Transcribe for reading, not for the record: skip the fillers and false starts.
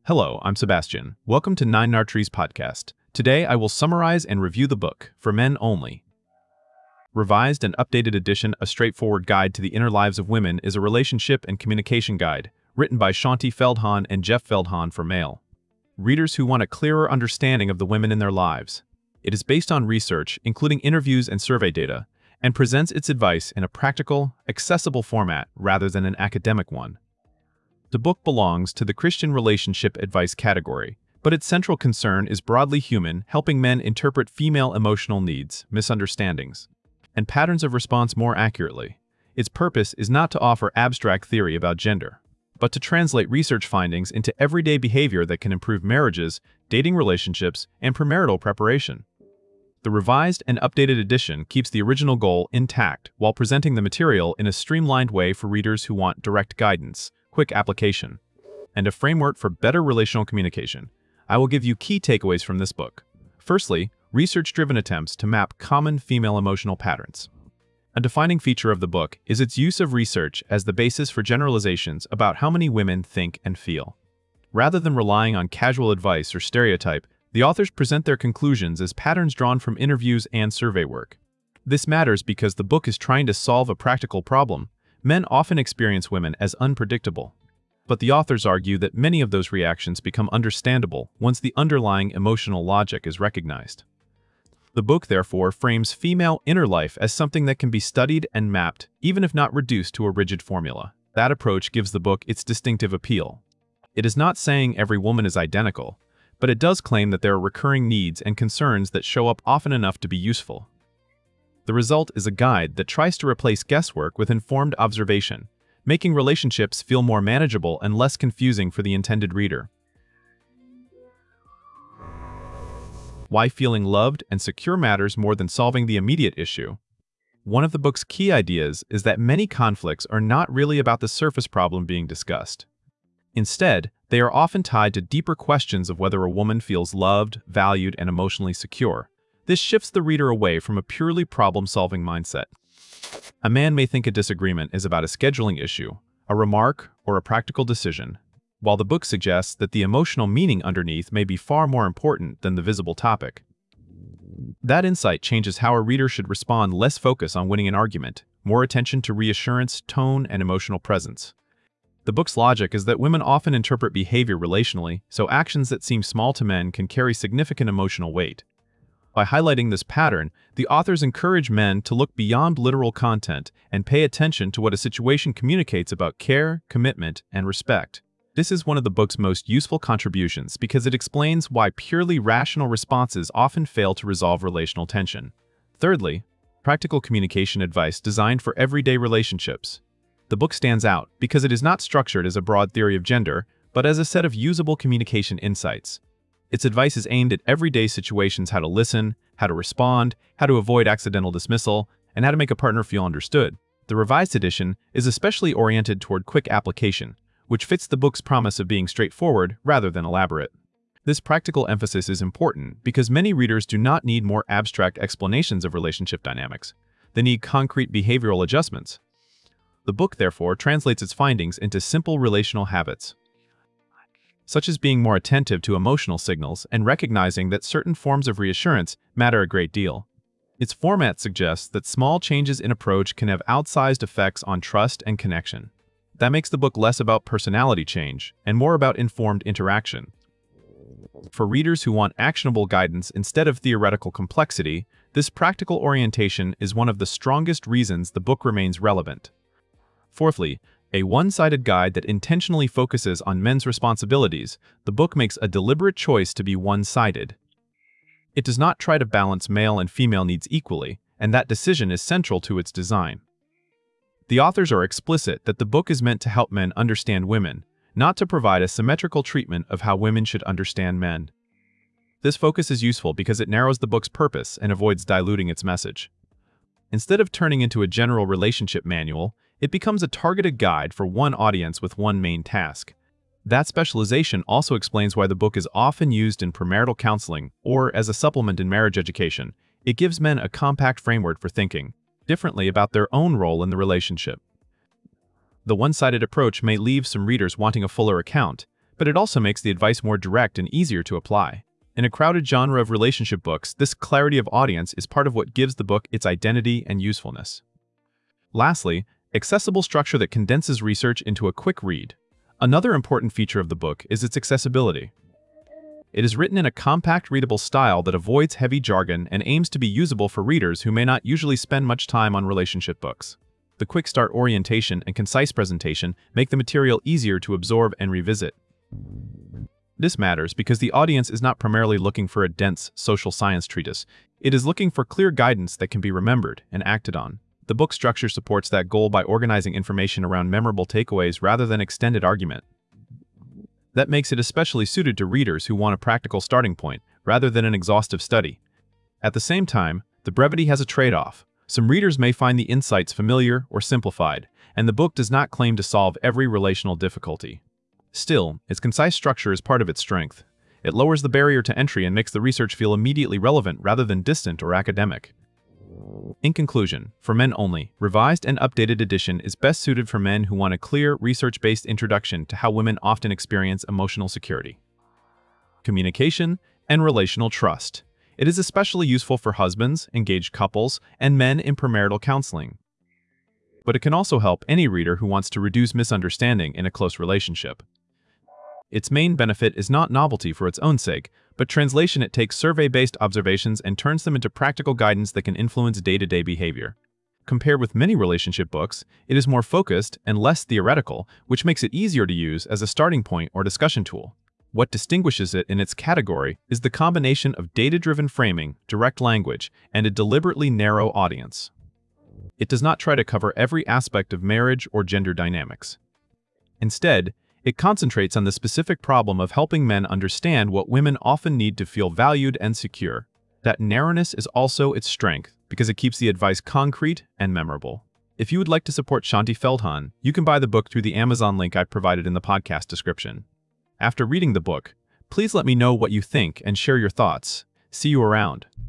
Hello, I'm Sebastian. Welcome to Nine Nartrees podcast. Today I will summarize and review the book, For Men Only. Revised and updated edition, A Straightforward Guide to the Inner Lives of Women is a relationship and communication guide, written by Shanti Feldhahn and Jeff Feldhahn for male readers who want a clearer understanding of the women in their lives. It is based on research, including interviews and survey data, and presents its advice in a practical, accessible format rather than an academic one. The book belongs to the Christian relationship advice category, but its central concern is broadly human, helping men interpret female emotional needs, misunderstandings, and patterns of response more accurately. Its purpose is not to offer abstract theory about gender, but to translate research findings into everyday behavior that can improve marriages, dating relationships, and premarital preparation. The revised and updated edition keeps the original goal intact while presenting the material in a streamlined way for readers who want direct guidance, quick application, and a framework for better relational communication. I will give you key takeaways from this book. Firstly, research-driven attempts to map common female emotional patterns. A defining feature of the book is its use of research as the basis for generalizations about how many women think and feel. Rather than relying on casual advice or stereotype, the authors present their conclusions as patterns drawn from interviews and survey work. This matters because the book is trying to solve a practical problem. Men often experience women as unpredictable, but the authors argue that many of those reactions become understandable once the underlying emotional logic is recognized. The book, therefore, frames female inner life as something that can be studied and mapped, even if not reduced to a rigid formula. That approach gives the book its distinctive appeal. It is not saying every woman is identical, but it does claim that there are recurring needs and concerns that show up often enough to be useful. The result is a guide that tries to replace guesswork with informed observation, making relationships feel more manageable and less confusing for the intended reader. Why feeling loved and secure matters more than solving the immediate issue. One of the book's key ideas is that many conflicts are not really about the surface problem being discussed. Instead, they are often tied to deeper questions of whether a woman feels loved, valued, and emotionally secure. This shifts the reader away from a purely problem-solving mindset. A man may think a disagreement is about a scheduling issue, a remark, or a practical decision, while the book suggests that the emotional meaning underneath may be far more important than the visible topic. That insight changes how a reader should respond: less focus on winning an argument, more attention to reassurance, tone, and emotional presence. The book's logic is that women often interpret behavior relationally, so actions that seem small to men can carry significant emotional weight. By highlighting this pattern, the authors encourage men to look beyond literal content and pay attention to what a situation communicates about care, commitment, and respect. This is one of the book's most useful contributions because it explains why purely rational responses often fail to resolve relational tension. Thirdly, practical communication advice designed for everyday relationships. The book stands out because it is not structured as a broad theory of gender, but as a set of usable communication insights. Its advice is aimed at everyday situations: how to listen, how to respond, how to avoid accidental dismissal, and how to make a partner feel understood. The revised edition is especially oriented toward quick application, which fits the book's promise of being straightforward rather than elaborate. This practical emphasis is important because many readers do not need more abstract explanations of relationship dynamics. They need concrete behavioral adjustments. The book, therefore, translates its findings into simple relational habits, such as being more attentive to emotional signals and recognizing that certain forms of reassurance matter a great deal. Its format suggests that small changes in approach can have outsized effects on trust and connection. That makes the book less about personality change and more about informed interaction. For readers who want actionable guidance instead of theoretical complexity, this practical orientation is one of the strongest reasons the book remains relevant. Fourthly, a one-sided guide that intentionally focuses on men's responsibilities. The book makes a deliberate choice to be one-sided. It does not try to balance male and female needs equally, and that decision is central to its design. The authors are explicit that the book is meant to help men understand women, not to provide a symmetrical treatment of how women should understand men. This focus is useful because it narrows the book's purpose and avoids diluting its message. Instead of turning into a general relationship manual, it becomes a targeted guide for one audience with one main task. That specialization also explains why the book is often used in premarital counseling or as a supplement in marriage education. It gives men a compact framework for thinking differently about their own role in the relationship. The one-sided approach may leave some readers wanting a fuller account, but it also makes the advice more direct and easier to apply. In a crowded genre of relationship books, this clarity of audience is part of what gives the book its identity and usefulness. Lastly, accessible structure that condenses research into a quick read. Another important feature of the book is its accessibility. It is written in a compact, readable style that avoids heavy jargon and aims to be usable for readers who may not usually spend much time on relationship books. The quick start orientation and concise presentation make the material easier to absorb and revisit. This matters because the audience is not primarily looking for a dense social science treatise. It is looking for clear guidance that can be remembered and acted on. The book structure supports that goal by organizing information around memorable takeaways rather than extended argument. That makes it especially suited to readers who want a practical starting point, rather than an exhaustive study. At the same time, the brevity has a trade-off. Some readers may find the insights familiar or simplified, and the book does not claim to solve every relational difficulty. Still, its concise structure is part of its strength. It lowers the barrier to entry and makes the research feel immediately relevant rather than distant or academic. In conclusion, For Men Only, revised and updated edition is best suited for men who want a clear, research-based introduction to how women often experience emotional security, communication, and relational trust. It is especially useful for husbands, engaged couples, and men in premarital counseling. But it can also help any reader who wants to reduce misunderstanding in a close relationship. Its main benefit is not novelty for its own sake, but translation. It takes survey-based observations and turns them into practical guidance that can influence day-to-day behavior. Compared with many relationship books, it is more focused and less theoretical, which makes it easier to use as a starting point or discussion tool. What distinguishes it in its category is the combination of data-driven framing, direct language, and a deliberately narrow audience. It does not try to cover every aspect of marriage or gender dynamics. Instead, it concentrates on the specific problem of helping men understand what women often need to feel valued and secure. That narrowness is also its strength because it keeps the advice concrete and memorable. If you would like to support Shanti Feldhahn, you can buy the book through the Amazon link I provided in the podcast description. After reading the book, please let me know what you think and share your thoughts. See you around.